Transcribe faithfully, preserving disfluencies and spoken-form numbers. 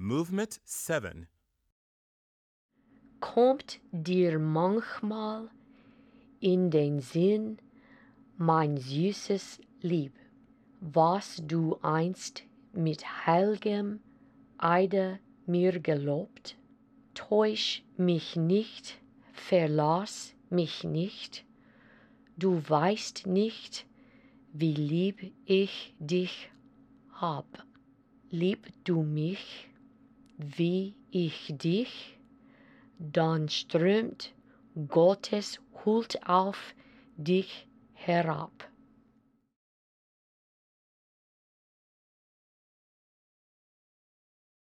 Movement seven. Kommt dir manchmal in den Sinn, mein süßes Lieb, was du einst mit heilgem Eide mir gelobt? Täusch mich nicht, verlass mich nicht, du weißt nicht, wie lieb ich dich hab. Lieb du mich, wie ich dich, dann strömt Gottes Huld auf dich herab.